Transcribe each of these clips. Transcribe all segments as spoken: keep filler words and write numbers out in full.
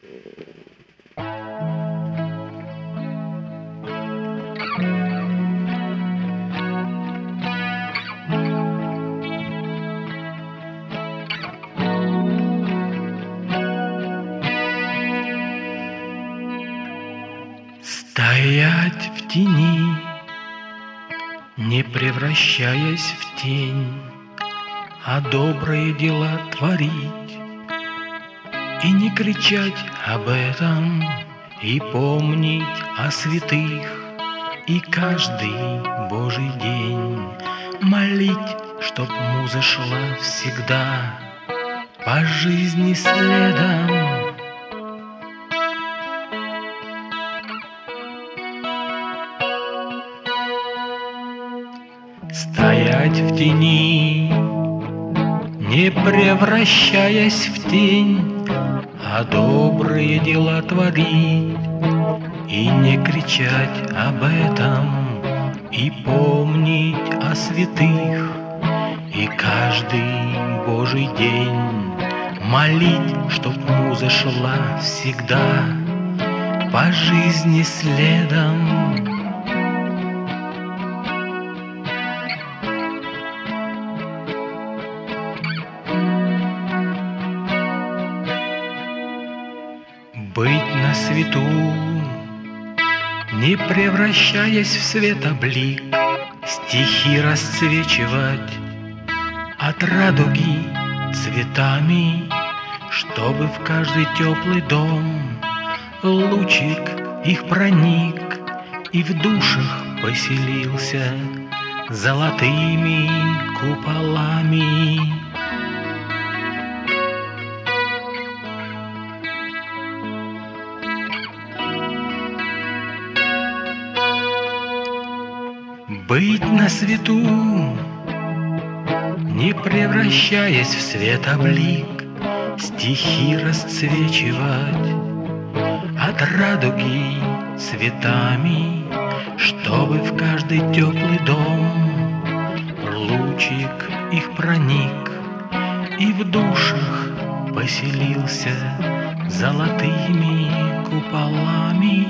Стоять в тени, не превращаясь в тень, а добрые дела творить, и не кричать об этом, и помнить о святых, и каждый Божий день молить, чтоб муза шла всегда по жизни следом. Стоять в тени, не превращаясь в тень, а добрые дела творить, и не кричать об этом, и помнить о святых, и каждый Божий день молить, чтоб муза шла всегда по жизни следом. Быть на свету, не превращаясь в светоблик, стихи расцвечивать от радуги цветами, чтобы в каждый теплый дом лучик их проник и в душах поселился золотыми куполами. Быть на свету, не превращаясь в светоблик, стихи расцвечивать от радуги цветами, чтобы в каждый теплый дом лучик их проник и в душах поселился золотыми куполами.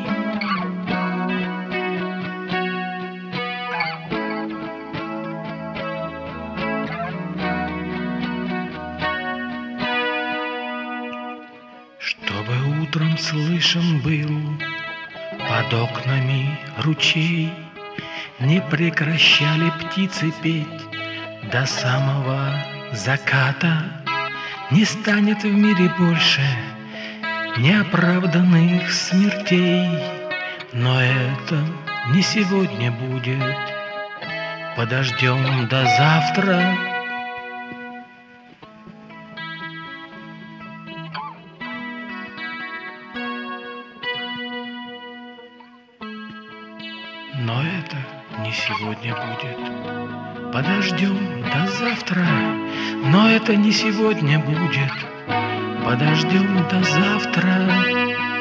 Чтобы утром слышен был под окнами ручей, не прекращали птицы петь до самого заката, не станет в мире больше неоправданных смертей. Но это не сегодня будет, подождем до завтра. Но это не сегодня будет, подождем до завтра. Но это не сегодня будет, подождем до завтра.